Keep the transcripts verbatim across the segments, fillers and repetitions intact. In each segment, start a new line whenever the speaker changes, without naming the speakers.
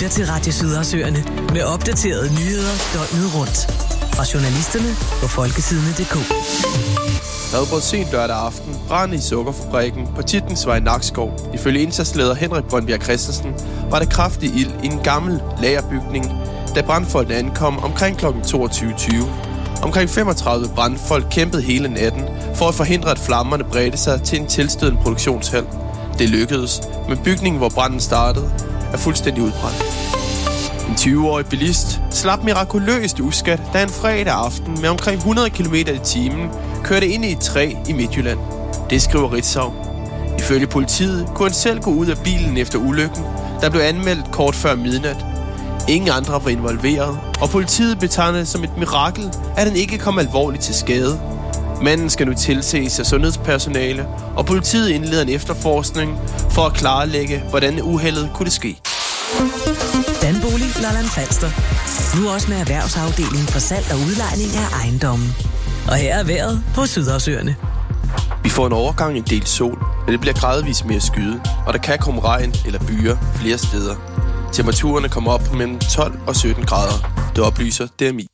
lytter til Radio Sydersøerne med opdaterede nyheder døgnet rundt. Fra journalisterne på folketidene punktum d k.
Der brød sent lørdag aften brand i sukkerfabrikken på Tietgensvej i Nakskov. Ifølge indsatsleder Henrik Brøndbjerg Christensen var der kraftig ild i en gammel lagerbygning, da brandfolkene ankom omkring klokken toogtyve tyve. Omkring femogtredive brandfolk kæmpede hele natten for at forhindre, at flammerne bredte sig til en tilstødende produktionshal. Det lykkedes, men bygningen, hvor branden startede, er fuldstændig udbrændt. En tyve-årig bilist slap mirakuløst uskat, da en fredag aften med omkring hundrede kilometer i timen kørte ind i et træ i Midtjylland. Det skriver Ritzau. Ifølge politiet kunne han selv gå ud af bilen efter ulykken, der blev anmeldt kort før midnat. Ingen andre var involveret, og politiet betegner det som et mirakel, at han ikke kom alvorligt til skade. Manden skal nu tilses af sundhedspersonale, og politiet indleder en efterforskning for at klarlægge, hvordan uheldet kunne det ske.
Danbolig Lolland Falster. Nu også med erhvervsafdelingen for salg og udlejning af ejendommen. Og her er vejret på Sydersøerne.
Vi får en overgang en del sol, men det bliver gradvist mere skyet, og der kan komme regn eller byer flere steder. Temperaturerne kommer op på mellem tolv og sytten grader. Det oplyser D M I.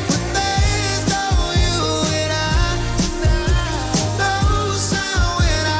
When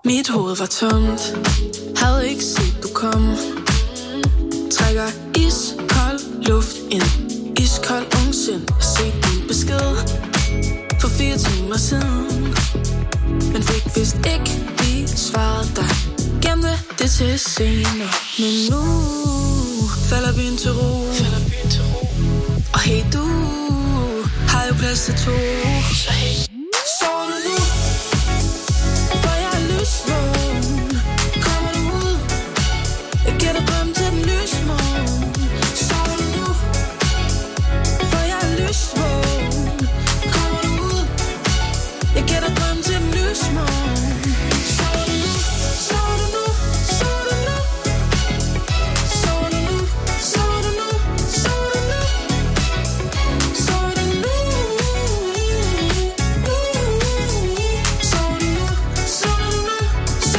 Mit hoved var tomt, havde ikke set du kom. Trækker iskold luft ind, iskold ungsind. Se din besked for fire timer siden, men fik vist ikke lige svaret dig. Gemte det til senere, men nu falder byen til ro. Og hey, du har jo plads til to. Så hey, sover du nu? For jeg er lysvågen. Kommer du ud? Jeg giver dig drøm til den lysmåne. Sover du nu? For jeg er lysvågen. Kommer du ud? Jeg giver dig drøm til den lysmåne. Sover du nu? Sover du nu? Sover du nu? Sover du nu? Sover du nu? Sover du nu? Sover du nu? Sover du nu? Sover du nu?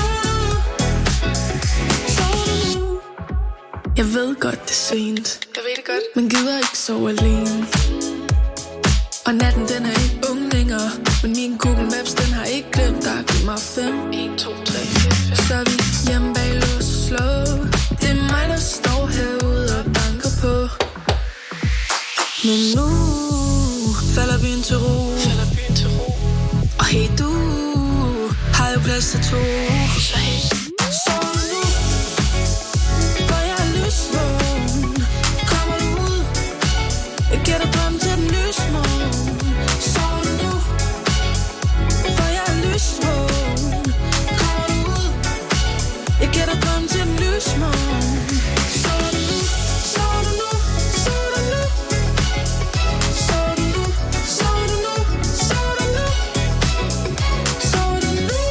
Sover du nu? Jeg ved godt, det er sent. Jeg ved det godt. Men gider ikke sove alene. Og natten, den er ikke ung længere. Men min Google Maps, den har ikke glemt dig. Giv mig fem. en, to, tre, fire, fem. Så er vi hjemme bag lås og slå. Det er mig, der står herude og banker på. Men nu falder byen til ro. Falder byen til ro. Og hey, du har jo plads til to. Så hey, sover du nu? For jeg er lysvågen. Kommer du ud? Jeg giver dig drøm til den lysmåne. Sover du nu? For jeg er lysvågen. Kommer du ud? Jeg giver dig drøm til den lysmåne. Sover du nu? Sover du nu? Sover du nu? Sover du nu? Sover du nu? Sover du nu? Sover du nu?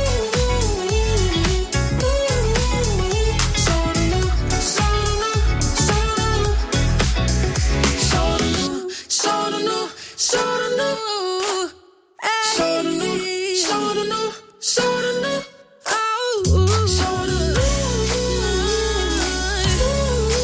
Sover du nu? Sover du nu? Sover du nu? Sover du nu? Sover du nu? Sover du nu? Sover du nu? Sover du nu? Sover du nu?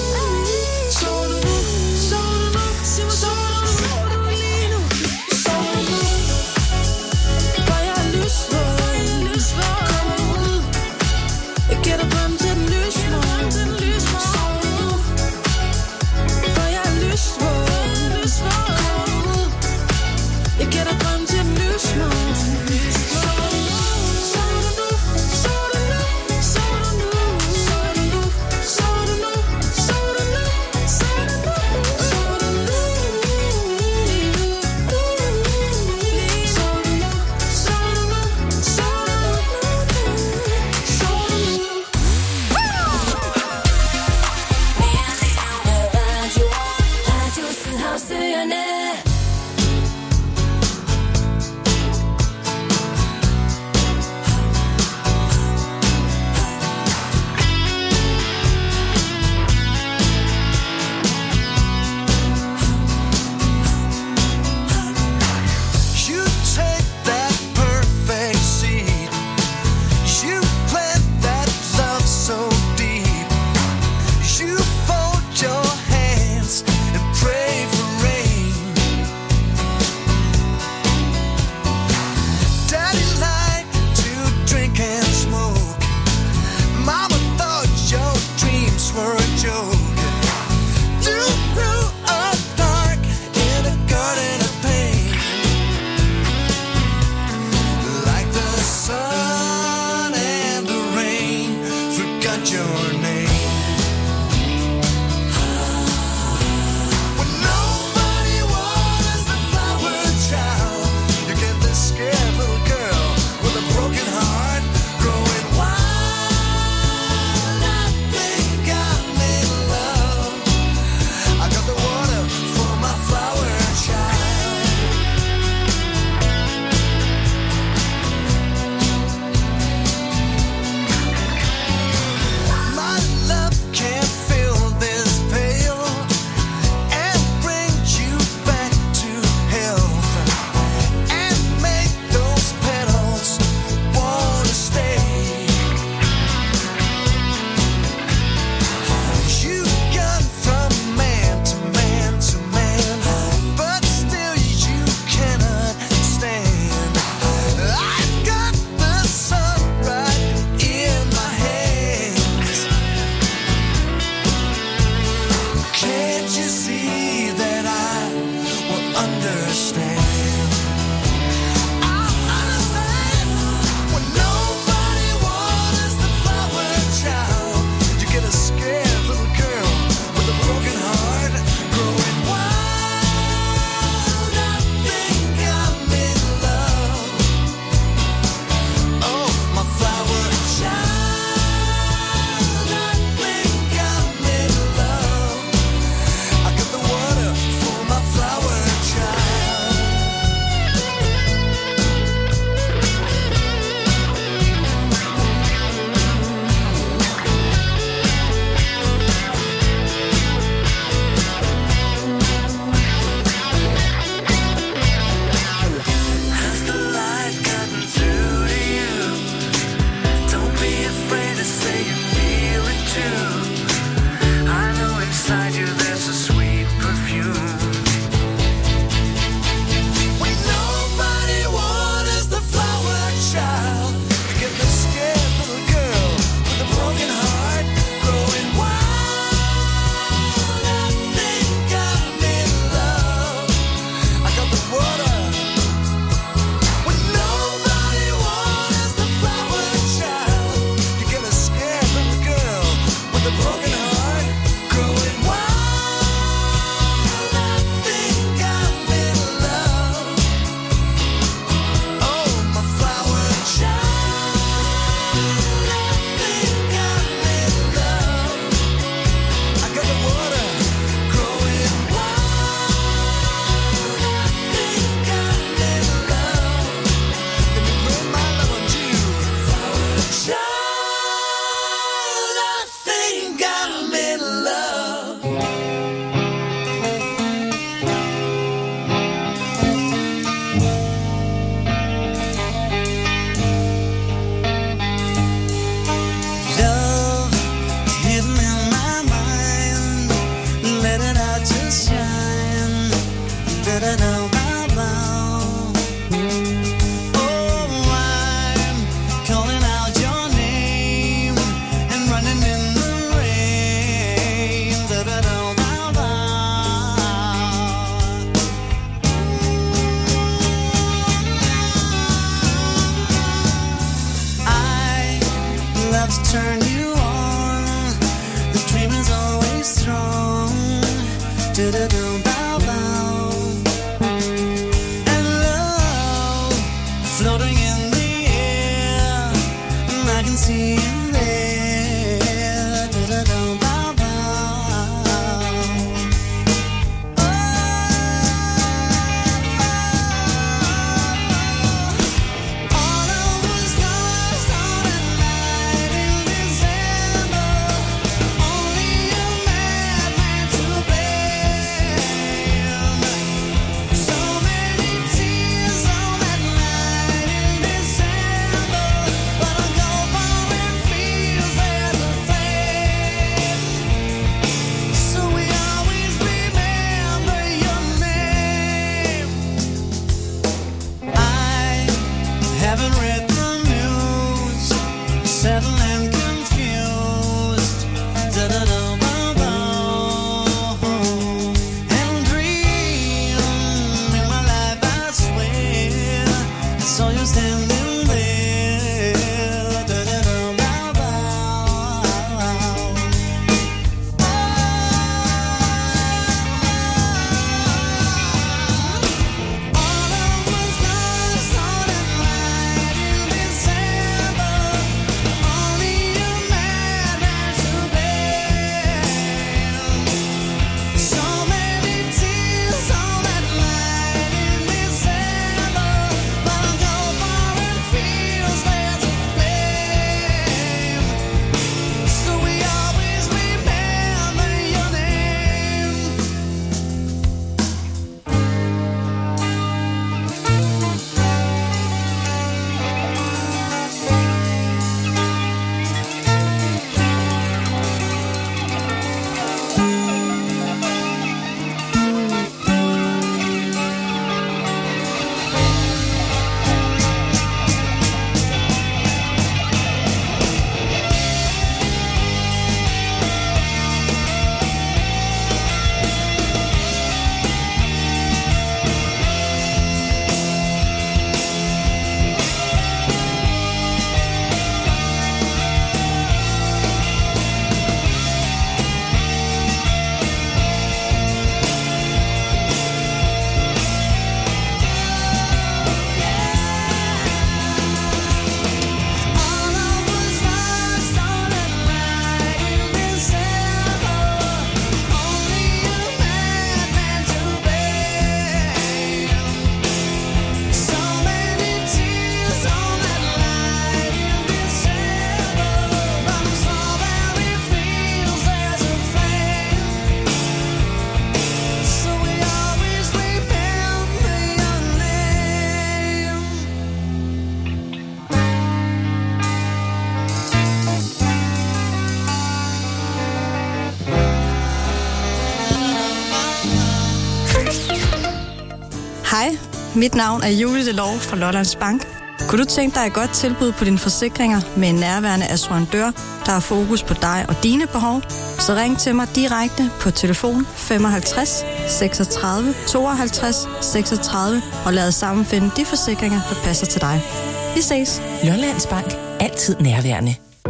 Hej, mit navn er Julie Delov fra Lollands Bank. Kunne du tænke dig et godt tilbud på dine forsikringer med en nærværende assurandør, der har fokus på dig og dine behov? Så ring til mig direkte på telefon femoghalvtreds seksogtredive tooghalvtreds seksogtredive og lad os sammen finde de forsikringer, der passer til dig. Vi ses.
Lollands Bank. Altid nærværende.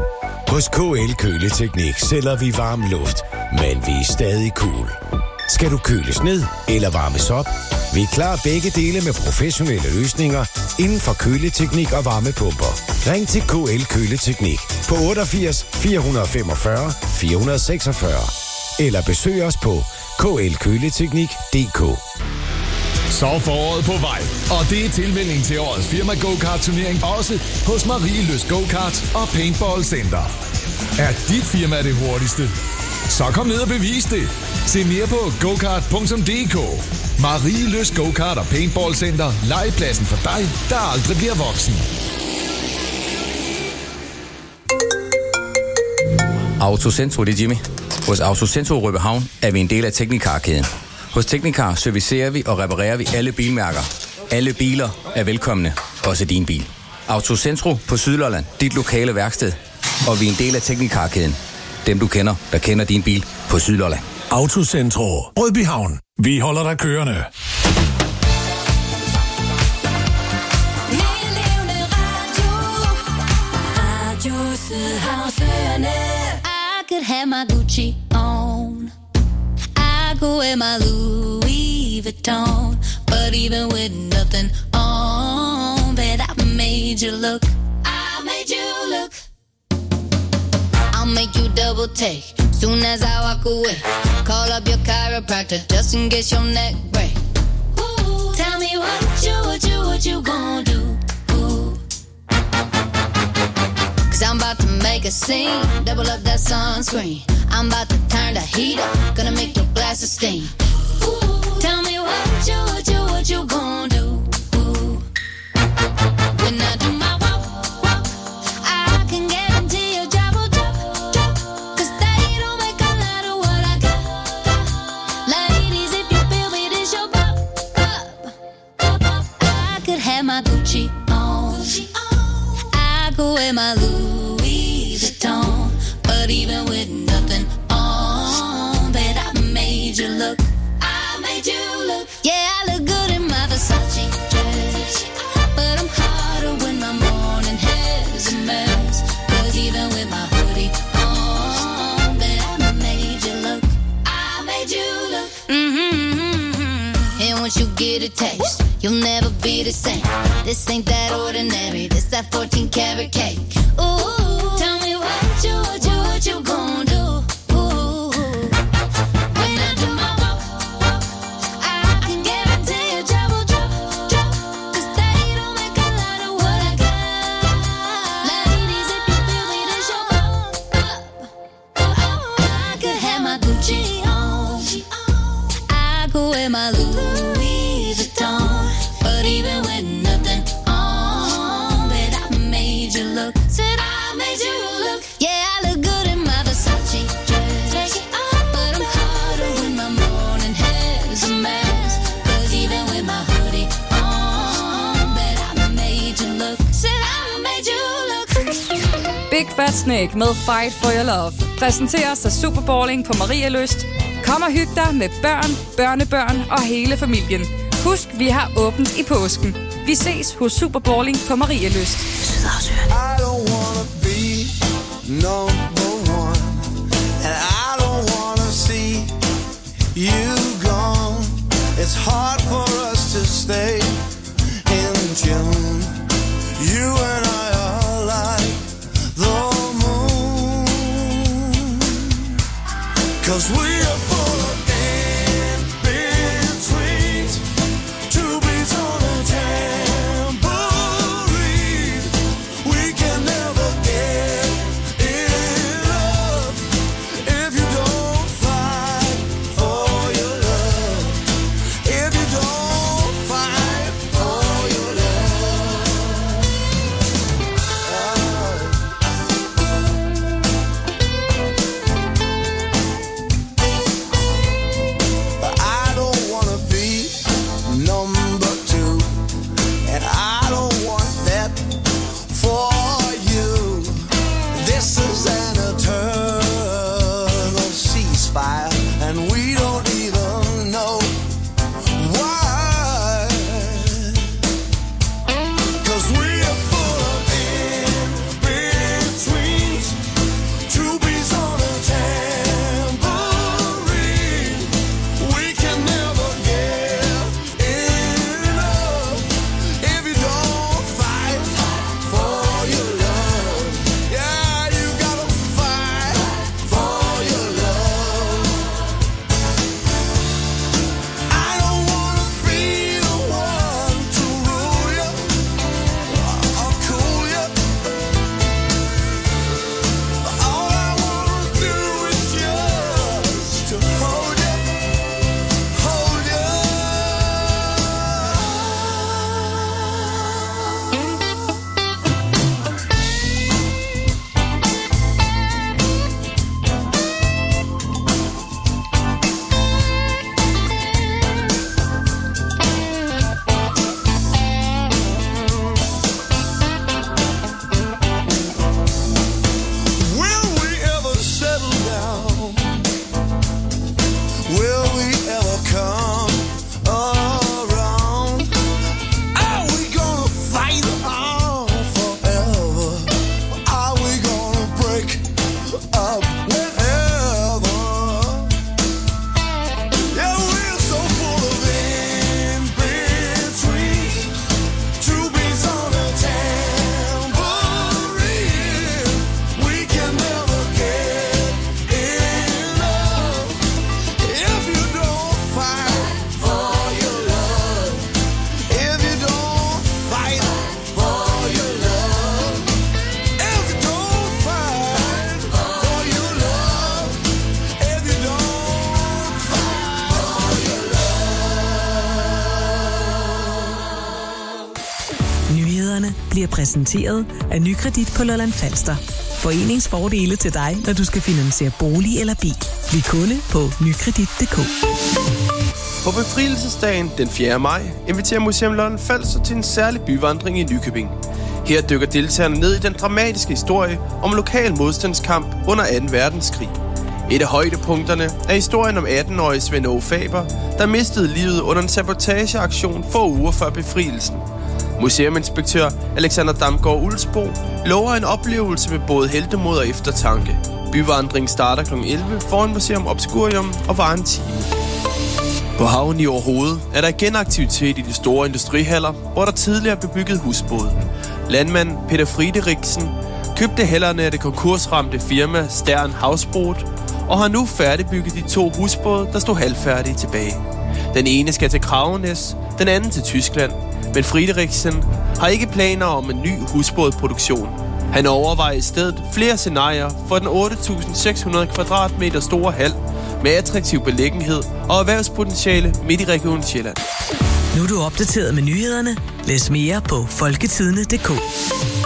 Hos K L Køleteknik sælger vi varm luft, men vi er stadig cool. Skal du køles ned eller varmes op? Vi er klar begge dele med professionelle løsninger inden for køleteknik og varmepumper. Ring til K L Køleteknik på otteogfirs fire femogfyrre fire seksogfyrre eller besøg os på k l køleteknik punktum d k.
Så er foråret på vej, og det er tilmelding til årets firma go-kart turnering også hos Marie Lyst Go-kart og Paintball Center. Er dit firma det hurtigste? Så kom ned og bevis det. Se mere på gokart punktum d k. Marie Lyst Go-kart og Paintball Center. Legepladsen for dig, der aldrig bliver voksen.
Autocentro, det er Jimmy. Hos Autocentro Rødbyhavn er vi en del af Teknikar-kæden. Hos Teknikar servicerer vi og reparerer vi alle bilmærker. Alle biler er velkomne, også din bil. Autocentro på Sydlolland, dit lokale værksted. Og vi er en del af Teknikar-kæden. Dem du kender, der kender din bil på Sydlolland.
Autocentro Rødbyhavn. Vi holder dig kørende.
I could have my Gucci on. I go wear my Louis Vuitton. But even with nothing on, bet I made you look. I made you look. I'll make you double take soon as I walk away. Call up your chiropractor just in case your neck break. Ooh, tell me what you, what you, what you gonna do? Ooh. Cause I'm about to make a scene, double up that sunscreen. I'm about to turn the heat up, gonna make your glasses steam. Ooh, tell me what you, what you, what you gonna do? Ooh. When I do my walk, walk, I can guarantee your job will drop, drop. Cause they don't make a lot of what I got, got. Ladies, if you feel me, this your pop, pop, pop, pop. I could have my Gucci on, Gucci on. I could wear my Louis Vuitton. But even with nothing on, bet I made you look. I made you look. Yeah, I look good in my Versace dress. But I'm hotter when my morning hair's a mess. Cause even with my hoodie on, bet I made you look. I made you look. Mm-hmm. And once you get a taste, you'll never be the same. This ain't that ordinary. This that fourteen karat cake. Ooh, tell me what you, what you, what you gon' do? Ooh, when I do my walk, walk, I can guarantee your job will drop, drop. Cause they don't make a lot of what I got. Ladies, if you feel me, this your pop, pop, pop. I could have my Gucci on. I could wear my Louis Vuitton. But even with nothing on, bet I made you look. Said I made you look. Yeah, I look good in my Versace dress. But I'm hotter when my morning hair's a mess. Cause even with my hoodie on, bet I made you look. Said I made you look.
Big Fat Snake med Fight for Your Love præsenteres af Superballing på Marielyst. Kom og hyg dig med børn, børnebørn og hele familien. Husk, vi har åbent i påsken. Vi ses hos Superballing på Marielyst.
I don't wanna be number one, and I don't wanna see you gone. It's hard for us to stay in tune. You and I are like the moon, cause we are full of in-betweens, two beats on a tambourine. We can never get enough if you don't fight for your love. If you don't fight for your love. Oh.
bliver præsenteret af Nykredit på Lolland Falster. Foreningsfordele til dig, når du skal finansiere bolig eller bil. Bliv kunde på nykredit punktum d k.
På befrielsesdagen den fjerde maj inviterer Museum Lolland Falster til en særlig byvandring i Nykøbing. Her dykker deltagerne ned i den dramatiske historie om lokal modstandskamp under anden verdenskrig. Et af højdepunkterne er historien om atten-årige Svend Åge Faber, der mistede livet under en sabotageaktion få uger før befrielsen. Museuminspektør Alexander Damgaard Ulsbo lover en oplevelse med både heltemod og eftertanke. Byvandringen starter klokken elleve foran Museum Obscurium og varer en time. På havnen i Overhoved er der igen aktivitet i de store industrihaller, hvor der tidligere blev bygget husbåde. Landmand Peter Friederiksen købte hællerne af det konkursramte firma Stern Havsbrot og har nu færdigbygget de to husbåde, der stod halvfærdige tilbage. Den ene skal til Kragenæs, den anden til Tyskland, men Friederiksen har ikke planer om en ny husbådproduktion. Han overvejer i stedet flere scenarier for den otte tusind seks hundrede kvadratmeter store hal med attraktiv beliggenhed og erhvervspotentiale midt i Region Sjælland.
Nu er du opdateret med nyhederne. Læs mere på folketidende punktum d k.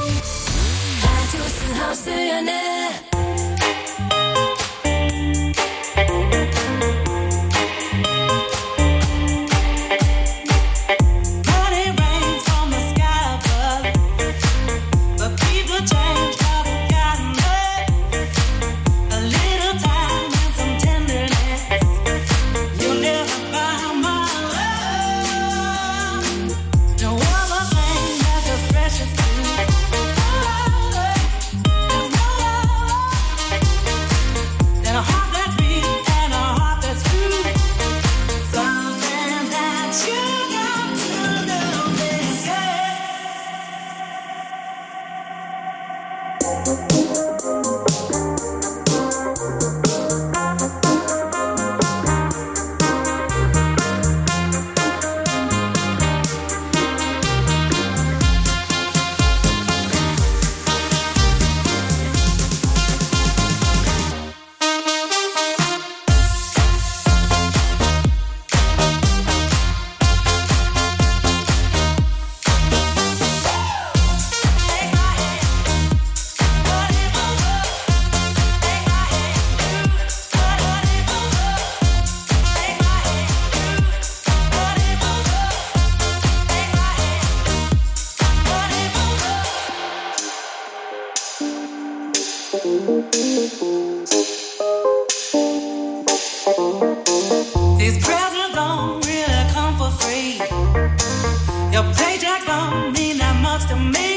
These presents don't really come for free. Your paycheck don't mean that much to me.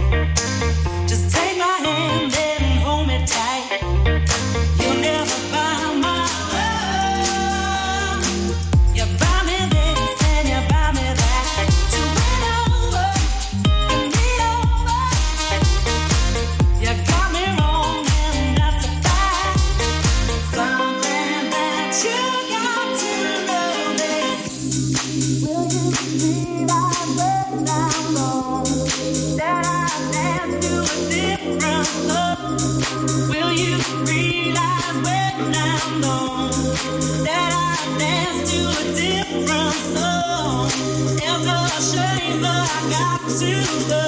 Just take my hand and hold me tight. You'll never buy my love. You buy me this and you buy me that. To win over and be over. You got me wrong and that's a fact. Something that you got to know this. Will you believe I when I'm gone? That I dance to a different love. Will you realize when I'm gone? That I dance to a different song. It's a shame that I got to go.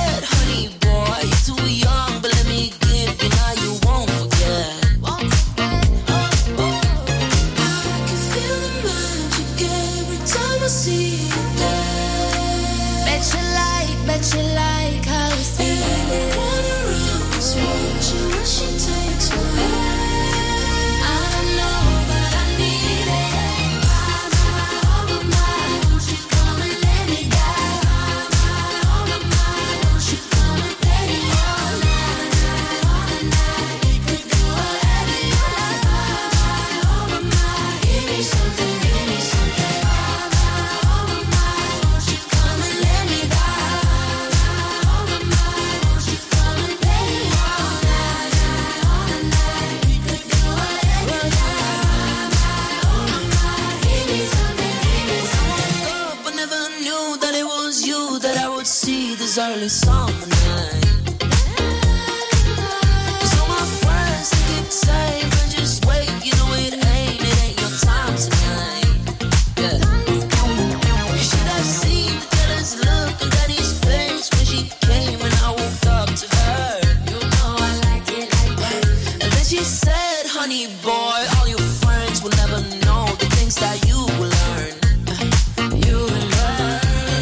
said, honey boy, you're too young, but let me give you now you won't forget. Won't forget. Oh, oh. I can feel the magic every time I see you there. Bet you like, bet you like how you feel it. Wanna run this road, you when she takes my hand. I don't know, but I need it. Early summer night. Cause all my friends think it's safe, but just wait, you know it ain't, it ain't your time tonight. Yeah. You should have seen the jealous look on Danny's face when she came and I woke up to her. You know I like it like that. And then she said, honey boy, all your friends will never know the things that you will learn. You will learn.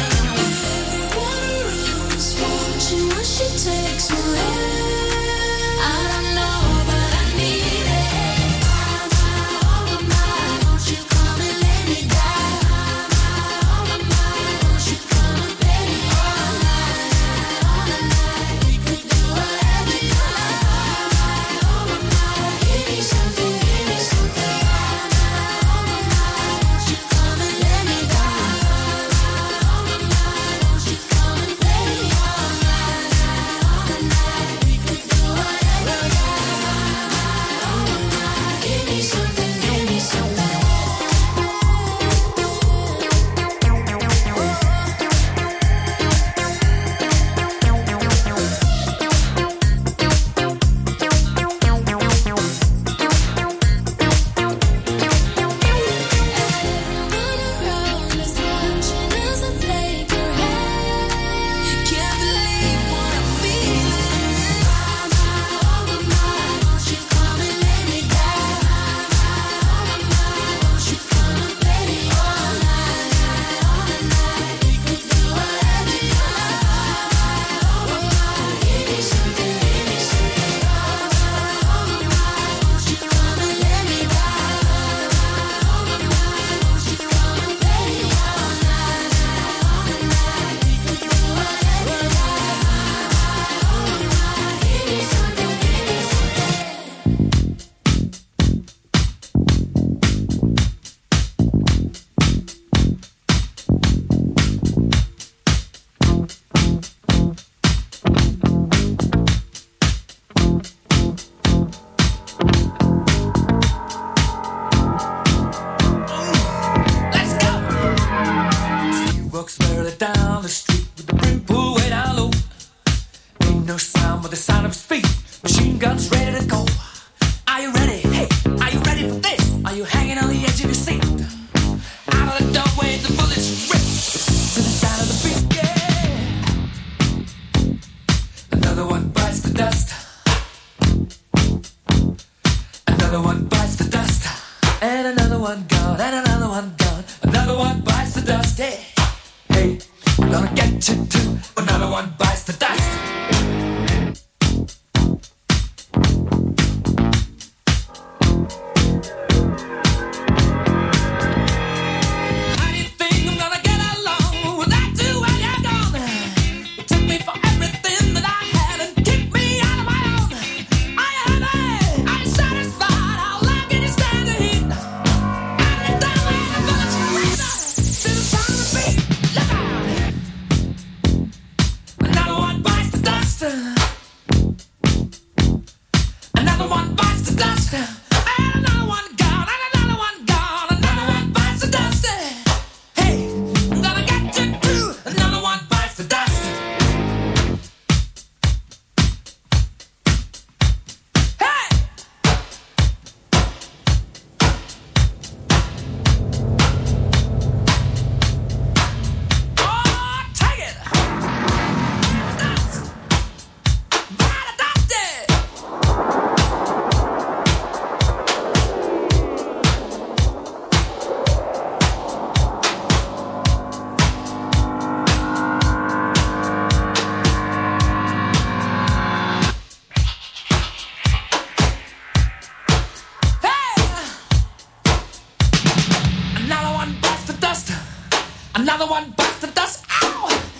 She takes my hand. I don't know, but I need it. Oh my, won't you come and lay me down? Oh my, won't you come and play me all night, all night? We could do whatever you like. Oh my, give me something, give me something. Oh my, won't you come and lay me down? Oh my, won't you come and play me all night?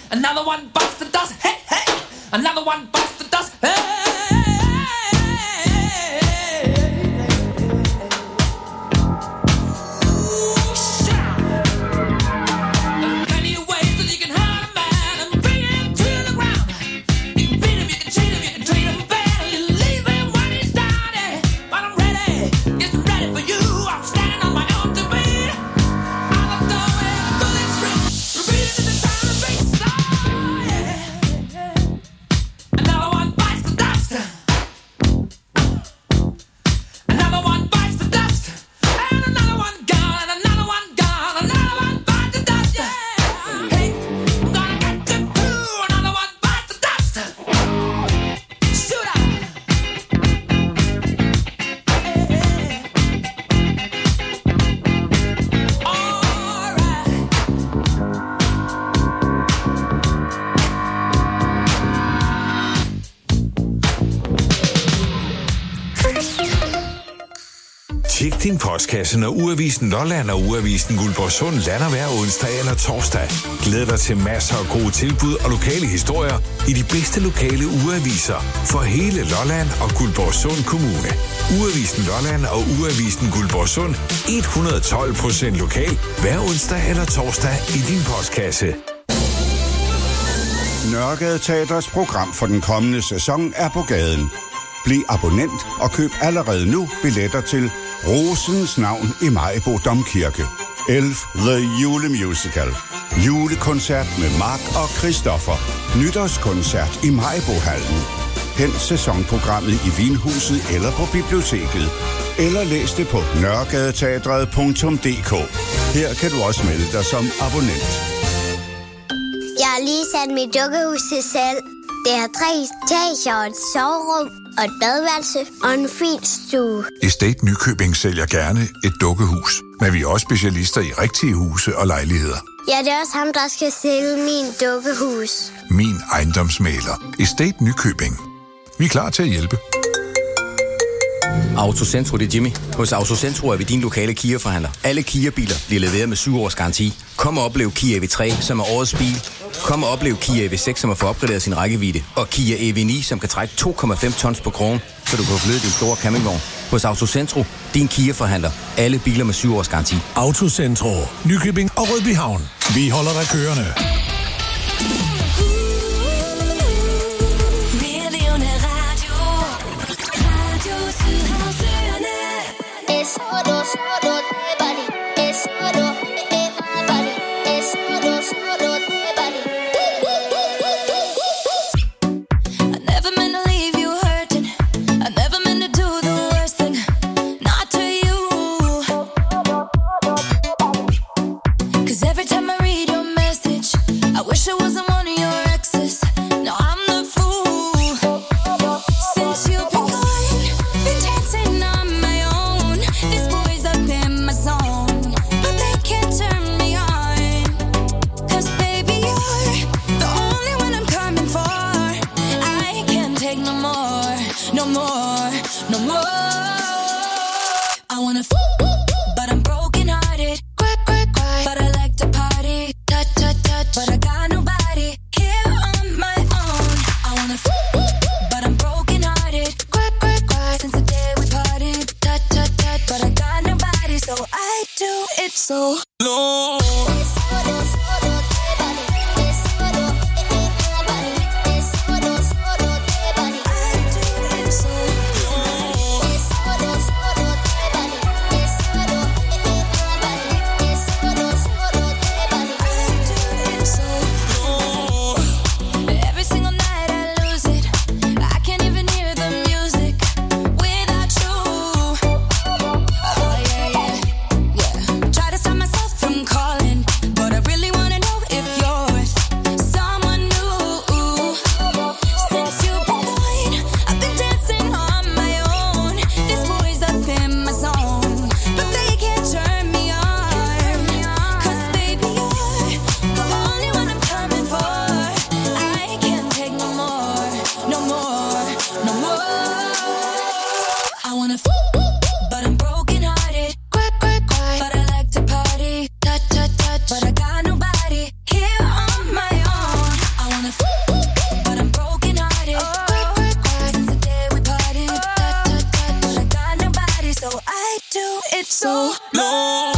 Another one bites the dust. Hey, hey. Another one bites the dust. Hey.
Tjek din postkasse, når Ugeavisen Lolland og Ugeavisen Guldborgsund lander hver onsdag eller torsdag. Glæd dig til masser af gode tilbud og lokale historier i de bedste lokale ugeaviser for hele Lolland og Guldborgsund Kommune. Ugeavisen Lolland og Ugeavisen Guldborgsund hundrede og tolv procent lokal hver onsdag eller torsdag i din postkasse.
Nørregade Teaters program for den kommende sæson er på gaden. Bliv abonnent og køb allerede nu billetter til Rosens navn i Maribo Domkirke. Elf The Julemusical. Julekoncert med Mark og Christoffer. Nytårskoncert i Maribohallen. Hent sæsonprogrammet i Vinhuset eller på biblioteket. Eller læs det på nørregadeteatret punktum d k. Her kan du også melde dig som abonnent.
Jeg har lige sat mit dukkehus til salg. Det har tre etager og et soverum og et badeværelse og en fin stue.
Estate Nykøbing sælger gerne et dukkehus, men vi er også specialister i rigtige huse og lejligheder.
Ja, det er også ham, der skal sælge min dukkehus.
Min ejendomsmægler. Estate Nykøbing. Vi er klar til at hjælpe.
Autocentro, det er Jimmy. Hos Autocentro er vi din lokale Kia-forhandler. Alle Kia-biler bliver leveret med syv års garanti. Kom og oplev Kia E V tre, som er årets bil. Kom og oplev Kia E V seks, som har fået opgraderet sin rækkevidde. Og Kia E V ni, som kan trække to komma fem tons på krogen, så du kan flytte din store campingvogn. Hos Autocentro, din Kia-forhandler. Alle biler med syv års garanti.
Autocentro, Nykøbing og Rødbyhavn. Vi holder dig kørende.
so long.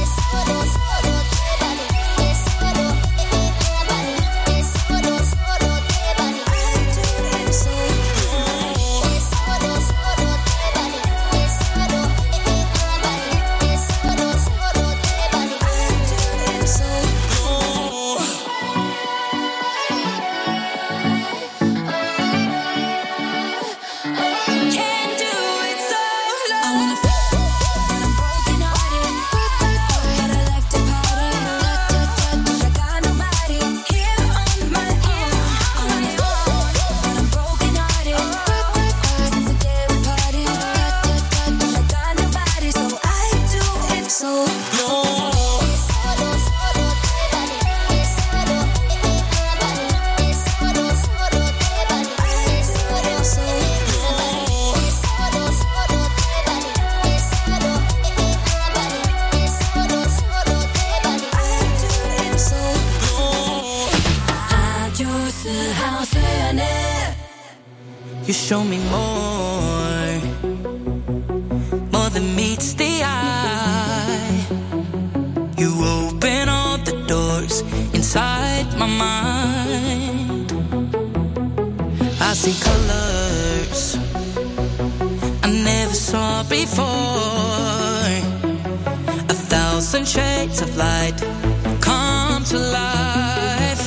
You show me more, more than meets the eye. You open all the doors inside my mind. I see colors I never saw before. A thousand shades of light come to life,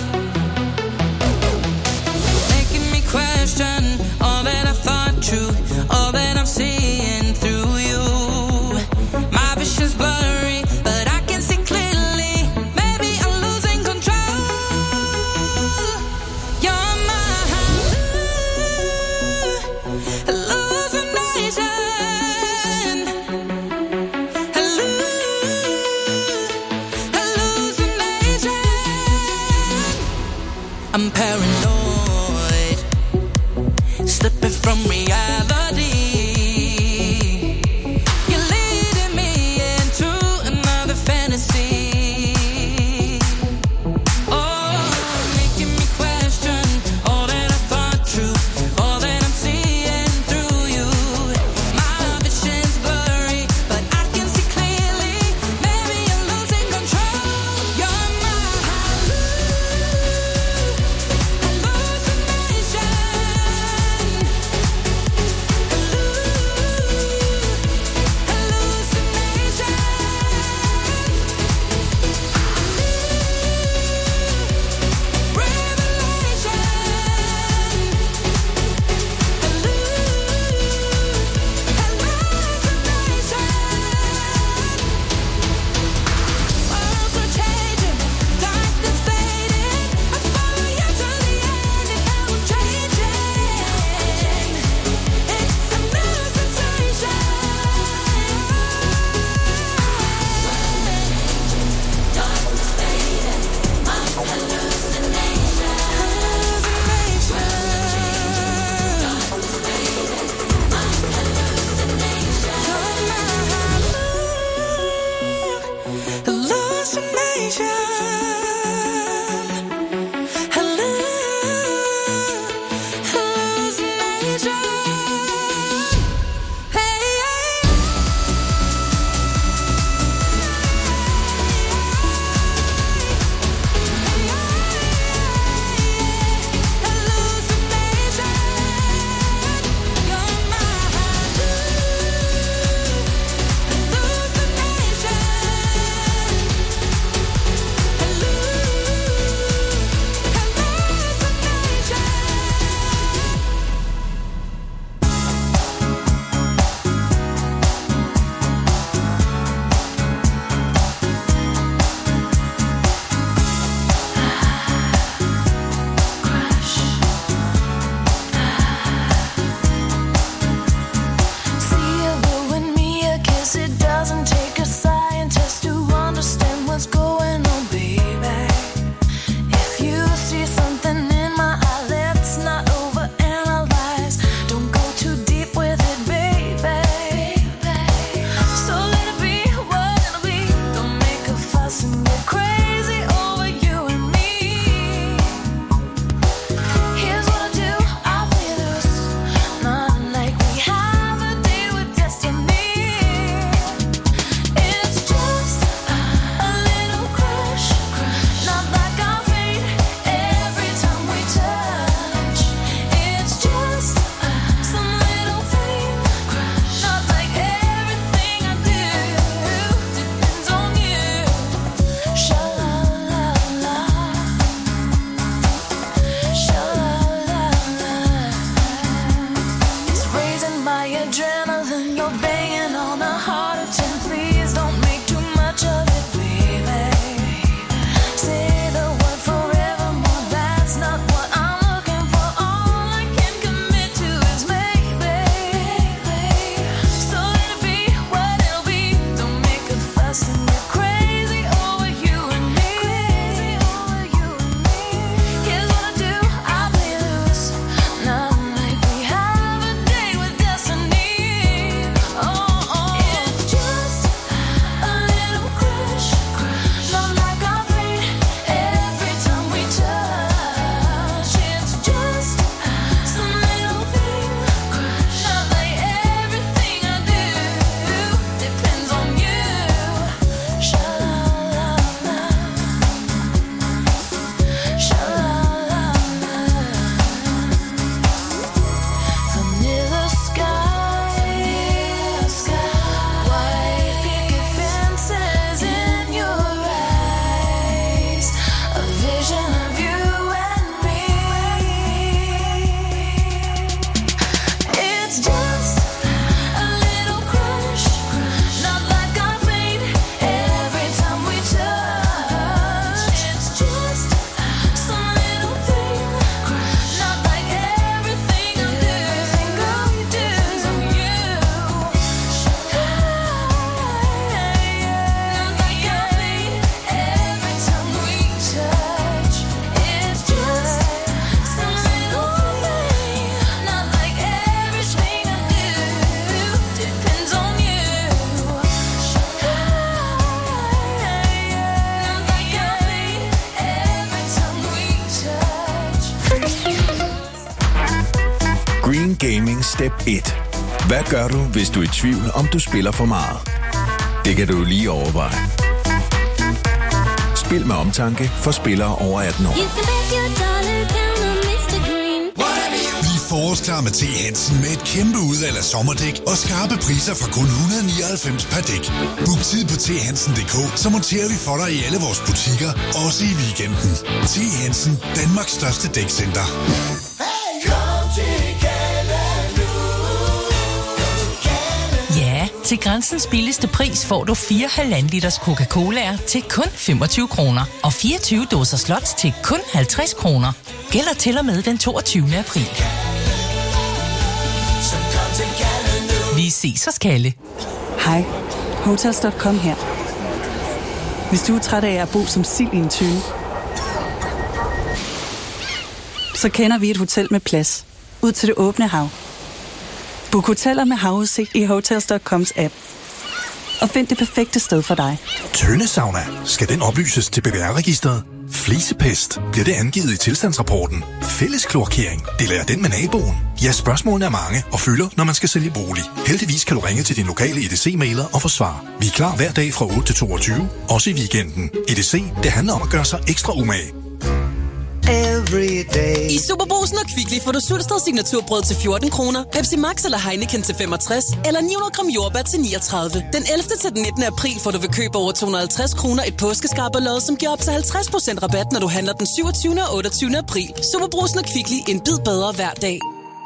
making me question all that I thought true, all that I'm seeing through you. My vision's blurry, but I can see clearly. Maybe I'm losing control. You're my hallucination, hallucination. I'm paranoid, slipping from reality. You're leading me into another fantasy. Oh, making me question all that I thought true, all that I'm seeing through you. My vision's blurry, but I can see clearly. Maybe I'm losing control. You're my hallucination.
Screen Gaming Step et. Hvad gør du, hvis du er i tvivl, om du spiller for meget? Det kan du lige overveje. Spil med omtanke for spillere over atten år.
Vi er forårsklar med T. Hansen med et kæmpe udvalg af sommerdæk og skarpe priser fra kun et hundrede og nioghalvfems per dæk. Book tid på t hansen punktum d k, så monterer vi for dig i alle vores butikker, også i weekenden. T. Hansen, Danmarks største dækcenter.
Ja, til Grænsens billigste pris får du fire halvanden liters Coca-Colaer til kun femogtyve kroner og fireogtyve dåser slots til kun halvtreds kroner. Gælder til og med den toogtyvende april. Vi ses hos Kalle.
Hej, Hotels punktum com her. Hvis du er træt af at bo som sild i en tønde, så kender vi et hotel med plads ud til det åbne hav. Book hoteller med havudsigt i Hotels punktum coms app. Og find det perfekte sted for dig.
Tøndesauna. Skal den oplyses til B B R-registeret? Flisepest. Bliver det angivet i tilstandsrapporten? Fælleskloakering. Deler jeg den med naboen? Ja, spørgsmålene er mange og fylder, når man skal sælge bolig. Heldigvis kan du ringe til din lokale E D C-mailer og få svar. Vi er klar hver dag fra otte til toogtyve, også i weekenden. E D C, det handler om at gøre sig ekstra umage.
I Superbrugsen og Kvickly får du Sulsted signaturbrød til fjorten kroner, Pepsi Max eller Heineken til femogtres, eller ni hundrede gram jordbær til niogtredive. Den ellevte til den nittende april får du ved køb over to hundrede og halvtreds kroner et påskeskarperlod, som giver op til halvtreds procent rabat, når du handler den syvogtyvende og otteogtyvende april. Superbrugsen og Kvickly, en bid bedre hver dag.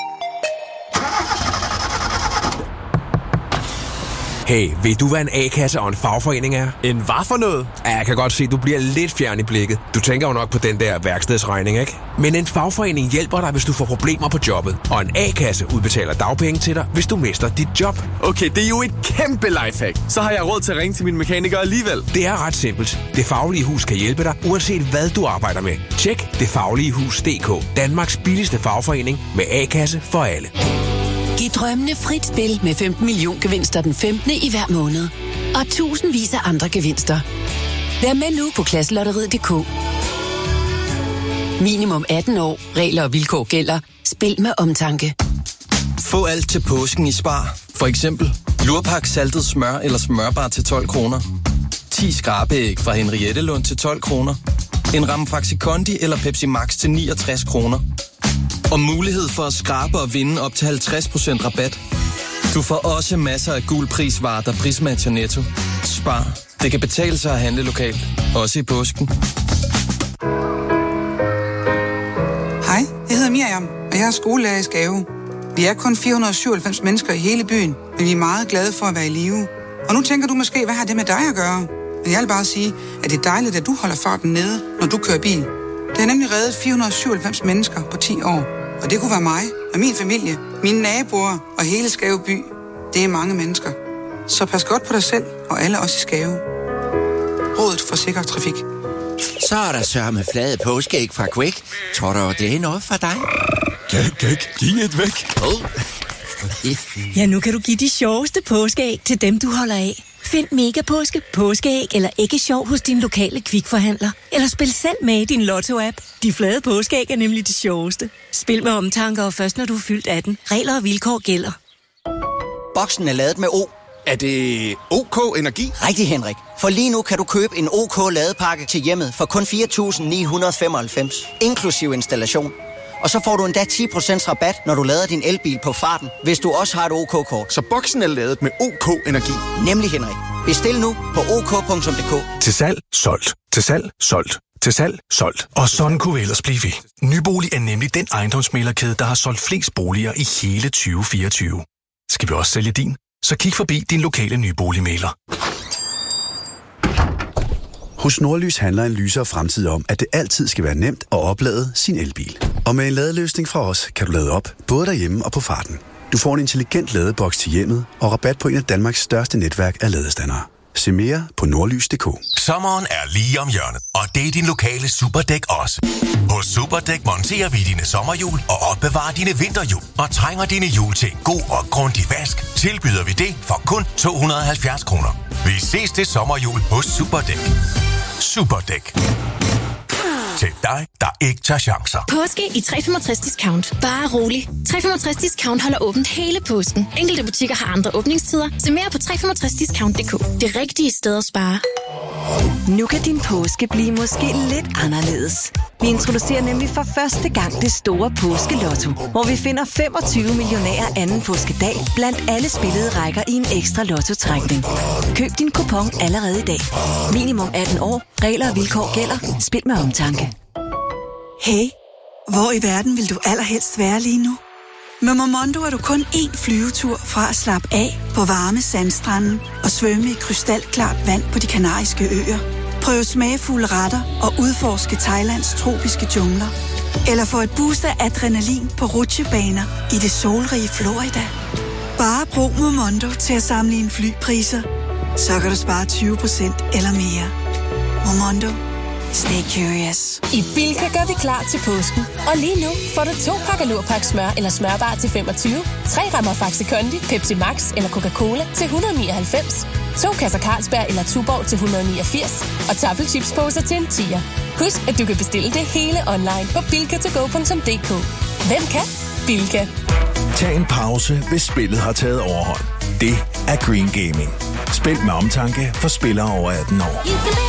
Hey, ved du, hvad en A-kasse og en fagforening er? En hvad for noget? Ja, jeg kan godt se, du bliver lidt fjern i blikket. Du tænker jo nok på den der værkstedsregning, ikke? Men en fagforening hjælper dig, hvis du får problemer på jobbet. Og en A-kasse udbetaler dagpenge til dig, hvis du mister dit job.
Okay, det er jo et kæmpe lifehack. Så har jeg råd til at ringe til min mekaniker alligevel.
Det er ret simpelt. Det Faglige Hus kan hjælpe dig, uanset hvad du arbejder med. Tjek det faglige hus punktum d k. Danmarks billigste fagforening med A-kasse for alle.
Giv drømmene frit spil med femten million gevinster den femtende i hver måned. Og tusindvis af andre gevinster. Vær med nu på klasselotteriet punktum d k. Minimum atten år. Regler og vilkår gælder. Spil med omtanke.
Få alt til påsken i Spar. For eksempel lurpak saltet smør eller smørbar til tolv kroner. ti skrabeæg fra Henriette Lund til tolv kroner. En ramme Faxi Kondi eller Pepsi Max til niogtres kroner. Og mulighed for at skrabe og vinde op til halvtreds procent rabat. Du får også masser af gul prisvarer, der prismatcher Netto. Spar. Det kan betale sig at handle lokalt. Også i påsken.
Hej, jeg hedder Miriam, og jeg er skolelærer i Skave. Vi er kun fire hundrede og syvoghalvfems mennesker i hele byen, men vi er meget glade for at være i live. Og nu tænker du måske, hvad har det med dig at gøre? Men jeg vil bare sige, at det er dejligt, at du holder farten nede, når du kører bil. Det har nemlig reddet fire hundrede og syvoghalvfems mennesker på ti år. Og det kunne være mig og min familie, mine naboer og hele Skave by. Det er mange mennesker. Så pas godt på dig selv og alle os i Skave. Rådet for sikker trafik.
Så er der sørme med flade påskeæg fra Quick. Tror du, det er noget for dig?
Gæk, gæk, giv et væk.
Oh.
Ja, nu kan du give de sjoveste påskeæg til dem, du holder af. Find Mega Påske, påskeæg eller æggesjov hos din lokale Kvikforhandler. Eller spil selv med i din Lotto-app. De flade påskeæg er nemlig de sjoveste. Spil med omtanke og først når du er fyldt atten. Regler og vilkår gælder.
Boksen er lavet med O.
Er det OK Energi?
Rigtig, Henrik. For lige nu kan du købe en OK ladepakke til hjemmet for kun fire tusind ni hundrede og femoghalvfems. Inklusiv installation. Og så får du endda ti procent rabat, når du lader din elbil på farten, hvis du også har et OK-kort.
Så boksen er lavet med OK Energi?
Nemlig, Henrik. Bestil nu på ok punktum d k.
Til salg, solgt. Til salg, solgt. Til salg, solgt. Og sådan kunne vi ellers blive ved. Nybolig er nemlig den ejendomsmæglerkæde, der har solgt flest boliger i hele tyve fireogtyve. Skal vi også sælge din? Så kig forbi din lokale nyboligmægler.
Hos Nordlys handler en lysere fremtid om, at det altid skal være nemt at oplade sin elbil. Og med en ladeløsning fra os, kan du lade op, både derhjemme og på farten. Du får en intelligent ladeboks til hjemmet og rabat på en af Danmarks største netværk af ladestandere. Se mere på nordlys punktum d k.
Sommeren er lige om hjørnet, og det er din lokale Superdæk også. Hos Superdæk monterer vi dine sommerhjul og opbevarer dine vinterhjul. Og trænger dine hjul til en god og grundig vask, tilbyder vi det for kun to hundrede og halvfjerds kroner. Vi ses til sommerhjul hos Superdæk. Superdæk. til dig, der ikke tager chancer.
Påske i tre femogtres Discount. Bare rolig. tre femogtres Discount holder åbent hele påsken. Enkelte butikker har andre åbningstider. Se mere på tre femogtres discount punktum d k. Det rigtige sted at spare.
Nu kan din påske blive måske lidt anderledes. Vi introducerer nemlig for første gang det store påskelotto, hvor vi finder femogtyve millionærer anden påskedag blandt alle spillede rækker i en ekstra lottotrækning. Køb din kupon allerede i dag. Minimum atten år. Regler og vilkår gælder. Spil med omtanke.
Hey, hvor i verden vil du allerhelst være lige nu? Med Momondo er du kun én flyvetur fra at slappe af på varme sandstrande og svømme i krystalklart vand på de kanariske øer. Prøv smagfulde retter og udforske Thailands tropiske jungler. Eller få et boost af adrenalin på rutsjebaner i det solrige Florida. Bare brug Momondo til at sammenligne flypriser, så kan du spare tyve procent eller mere. Momondo. Stay curious.
I Bilka gør vi klar til påsken. Og lige nu får du to pakker Lurpak smør eller smørbar til femogtyve, tre rammer Faxi Kondi, Pepsi Max eller Coca-Cola til et hundrede og nioghalvfems, to kasser Carlsberg eller Tuborg til et hundrede og niogfirs og taffelchipsposer til en tier. Husk, at du kan bestille det hele online på bilka to go punktum d k. Hvem kan? Bilka.
Tag en pause, hvis spillet har taget overhånd. Det er Green Gaming. Spil med omtanke for spillere over atten år.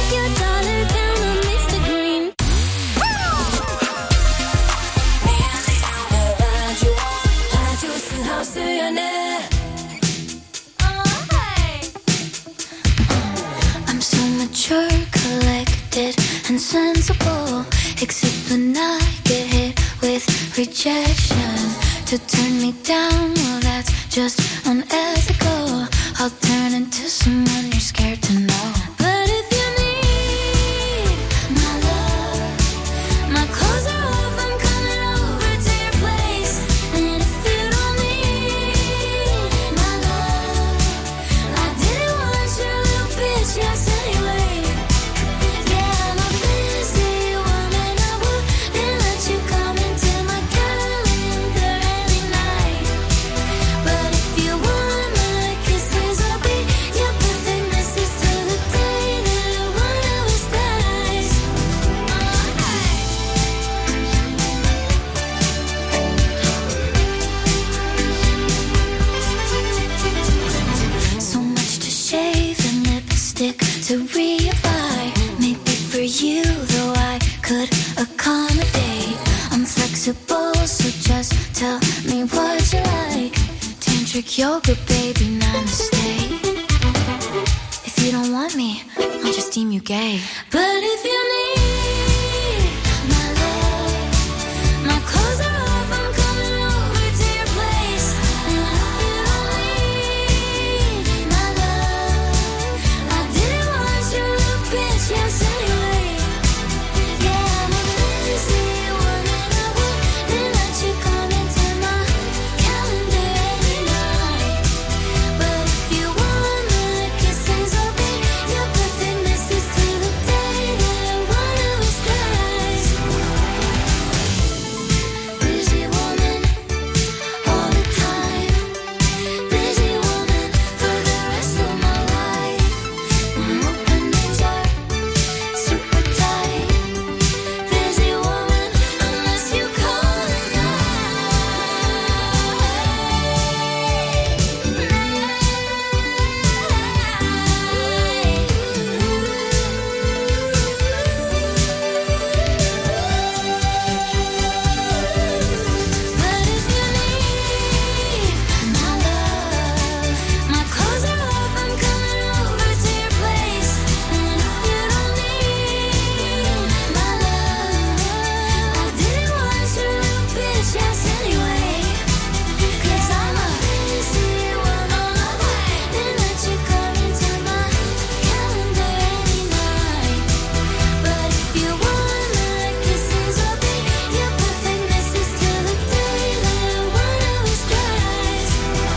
I'm so mature, collected, and sensible. Except when I get hit with rejection. To turn me down, well that's just unethical. I'll turn into someone you're scared to know. But if you need my love, my clothes are off, I'm coming over to your place. And if you don't need my love, I didn't want your little bitch, yes anyway. Yeah, I'm a busy woman, I wouldn't let you come into my calendar every night. But if you want my kisses, I'll be your perfect missus till the day that one of us dies. So much to shave and lipstick to reapply. Maybe for you, though I could accommodate. I'm flexible, so just tell me what you like. Tantric yoga, baby, namaste. If you don't want me, I'll just deem you gay. But if you need my love, my clothes are off, I'm coming over to your place. And if you don't need my love, I didn't want your little bitch, yes anyway. Yeah, I'm a busy woman, I wouldn't let you come into my calendar every night. But if you want my kisses, I'll be your perfect missus till the day that one of us dies. Busy woman, all the time. Busy woman for the rest of my life. My openings are super tight. Busy woman, unless you call it my clothes are off, I'm coming over to your place. And if you don't need my love, I didn't want your little bitch, yes anyway. 'Cause I'm a busy woman, I wouldn't let you come into my calendar any night. But if you want my kisses, I'll be your perfect missus till the day that one of us dies.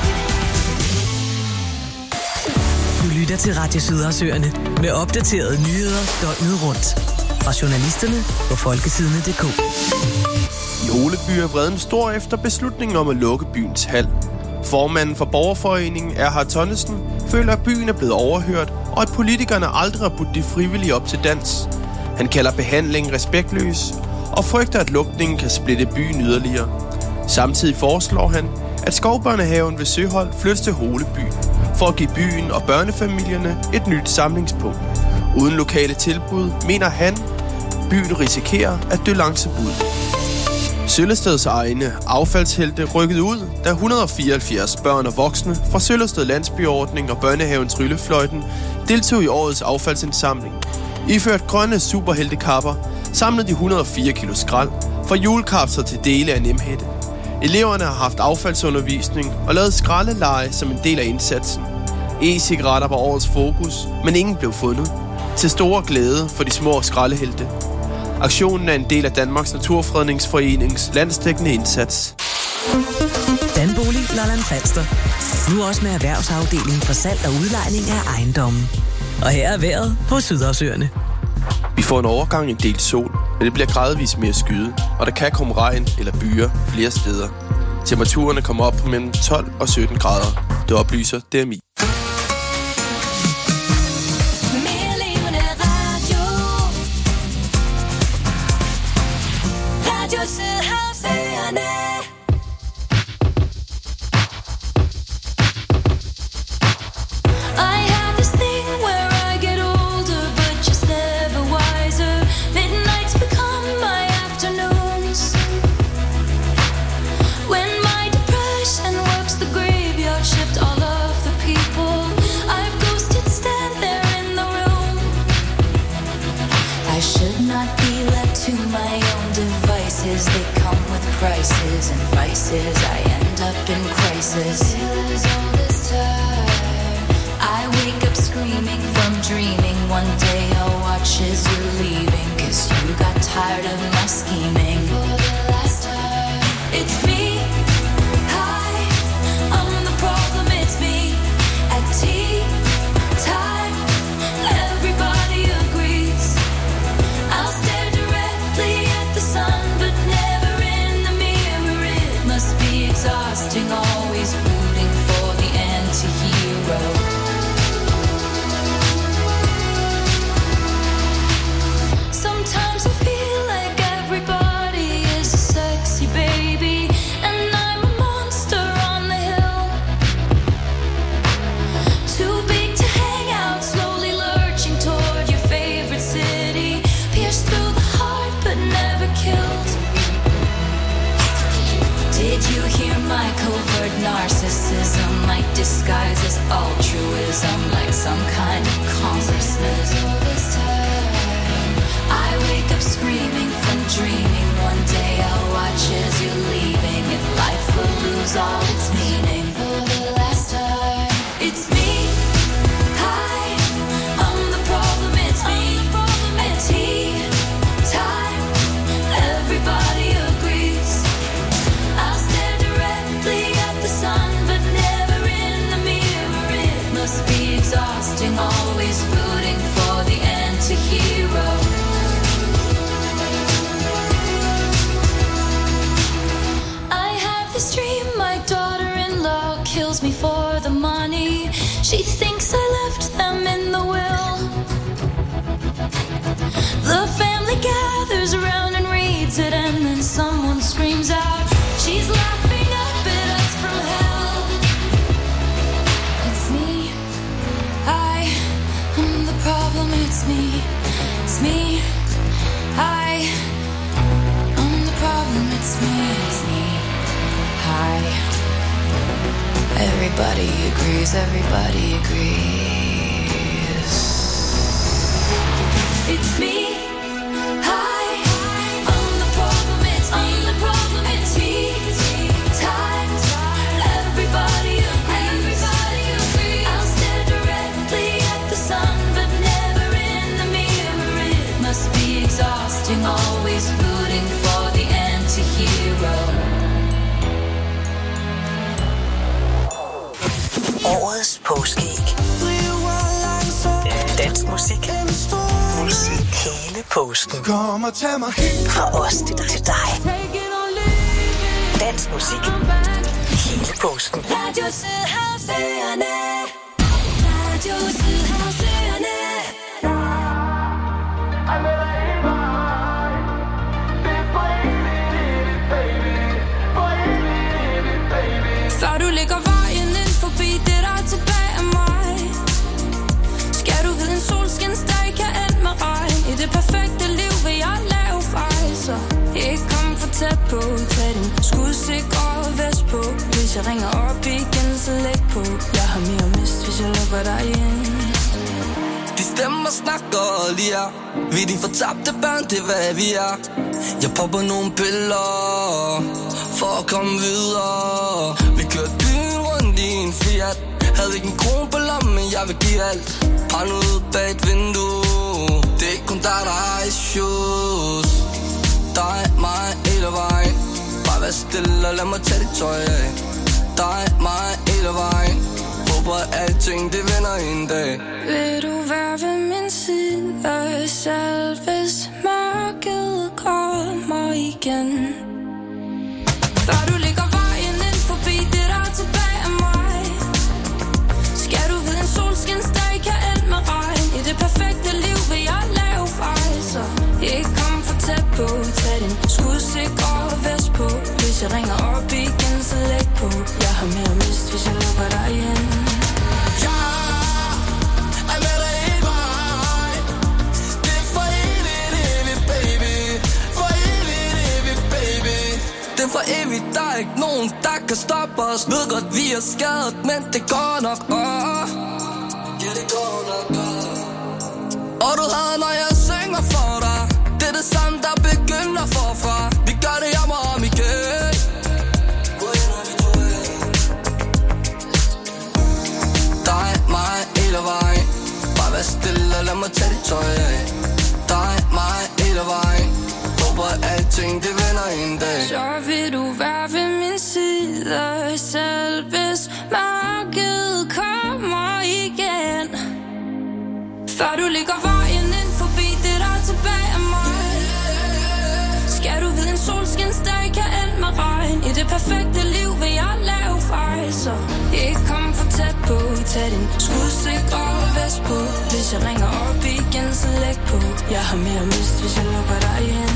Du lytter til Radio Sydhavsøerne med opdaterede nyheder døgnet rundt. Fra journalisterne på folketidene punktum d k.
I Holeby er vreden stor efter beslutningen om at lukke byens hal. Formanden for borgerforeningen, Erhard Tonnesen, føler, at byen er blevet overhørt, og at politikerne aldrig har budt de frivillige op til dans. Han kalder behandlingen respektløs og frygter, at lukningen kan splitte byen yderligere. Samtidig foreslår han, at skovbørnehaven ved Søholt flyttes til Holeby, for at give byen og børnefamilierne et nyt samlingspunkt. Uden lokale tilbud, mener han, byen risikerer at dø langsomt ud. Søllesteds egne affaldshelte rykkede ud, da et hundrede og fireoghalvfjerds børn og voksne fra Søllested Landsbyordning og børnehaven Tryllefløjten deltog i årets affaldsindsamling. Iført grønne superheltekapper samlede de et hundrede og fire kilo skrald fra julekapsler til dele af Nemhætte. Eleverne har haft affaldsundervisning og lavet skraldeleje som en del af indsatsen. E-cigaretter var årets fokus, men ingen blev fundet. Til store glæde for de små skraldehelte. Aktionen er en del af Danmarks Naturfredningsforenings landsdækkende indsats.
Danbolig Lolland Falster. Nu også med erhvervsafdelingen for salg og udlejning af ejendommen. Og her er vejret på Sydhavsøerne.
Vi får en overgang en del sol, men det bliver gradvist mere skyet, og der kan komme regn eller byer flere steder. Temperaturerne kommer op på mellem tolv og sytten grader. Det oplyser D M I.
Prices and vices, I end up in crisis. All this time, I wake up screaming from dreaming. One day I'll watch as you're leaving, 'cause you got tired of my scheming. For the last time, it's me. Hi, I'm the problem, it's me. At tea time, everybody agrees. I'll stare directly at the sun, but never must be exhausting, always rooting for the anti-hero. Sometimes I feel like everybody is a sexy baby, and I'm a monster on the hill. Too big to hang out, slowly lurching toward your favorite city. Pierced through the heart, but never killed. Did you hear my covert narcissism? Like disguise as altruism, like some kind of consciousness. All this time, I wake up screaming from dreaming. One day I'll watch as you're leaving, and life will lose all its meaning. For the last time, it's me. Hi, I'm the problem, it's me. At tea time, everybody agrees. I'll stare directly at the sun, but never in the mirror. It must be exhausting, always rooting for the anti-hero. I have this dream, my daughter-in-law kills me for the money. She thinks I left them in the will. The family gathers around and reads it, and then someone screams out, she's laughing up at us from hell. It's me. I am the problem, it's me. It's me. I am the problem, it's me. It's me. Hi. Everybody agrees, everybody agrees. It's me. Hi. I'm the problem, it's me. I'm the problem, it's me. Time, everybody agrees. Everybody agrees. I'll stare directly at the sun, but never in the mirror. It must be exhausting, always rooting for the anti-hero.
Årets påskeæg. Dansk musik. Musik hele påsken.
Kom og tag mig helt.
Fra os til dig. Til dig. Dansk musik hele påsken.
Radio Sydhavsøerne. Radio Sydhavsøerne. jeg ringer op igen, så læg på. Jeg har mere mist, hvis jeg lukker dig ind.
De stemmer snakker lige her. Vi er de fortabte børn, det er hvad vi er. Jeg popper nogle piller for at komme videre. Vi kørte byen rundt i en Fiat. Havde ikke en kron på lommen, men jeg vil give alt. Brænd ud bag et vindue. Det er ikke kun dig, der har issues. Dig, mig, hele vejen. Bare vær stille og lad mig tage dit tøj af. Dig, mig, hele vejen. Håber at alting det vender en dag.
Vil du være ved min side selv, hvis mørket kommer igen? Før du ligger vejen ind forbi det der er tilbage af mig. Skal du vide en solskinsdag kan ende med regn. I det perfekte liv vil jeg lave fejl. Så ikke kom for tæt på. Tag din skudsikre vest på. Hvis jeg ringer op igen, så læg på. Jeg har mere mist, hvis jeg lukker dig ind.
Det er for evigt, der er ikke nogen, der kan stoppe os. Ved godt, vi er skadet, men det går nok. Oh. Ja, det går nok. Oh. Og du havde, når jeg synger for dig. Det er det samme, der begynder forfra. Vi gør det om og om igen. Dig, mig, hele vejen. Bare vær stille og lad mig tage dit tøj af. Dig, mig, hele vejen. Håber alting det vender en dag.
Så vil du være ved min side selv, hvis mørket kommer igen. Før du ligger vejen ind forbi det der er tilbage af mig. Skal du vide en solskinsdag kan ende med regn. I det perfekte liv vil jeg lave fejl. Så ikke kom for tæt på. Tag din skudsikre vest på. Hvis jeg ringer op igen, så læg på. Jeg har mere mist, hvis jeg lukker dig ind.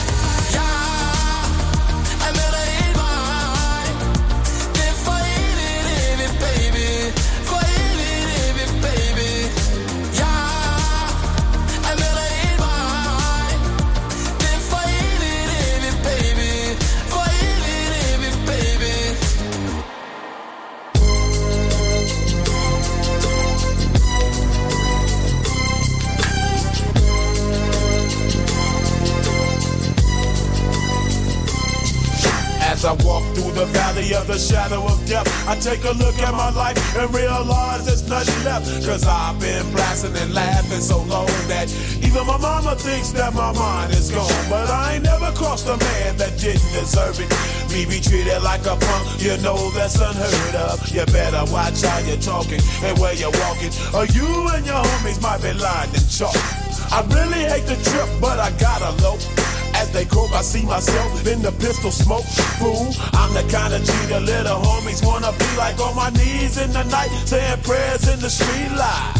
As I walk through the valley of the shadow of death, I take a look at my life and realize there's nothing left. Cause I've been blasting and laughing so long that even my mama thinks that my mind is gone. But I ain't never crossed a man that didn't deserve it. Me be treated like a punk, you know that's unheard of. You better watch how you're talking and where you're walking, or you and your homies might be lying in chalk. I really hate the trip, but I gotta low. As they croak, I see myself in the pistol smoke. Fool, I'm the kind of G the little homies wanna be like, on my knees in the night, saying prayers in the street light.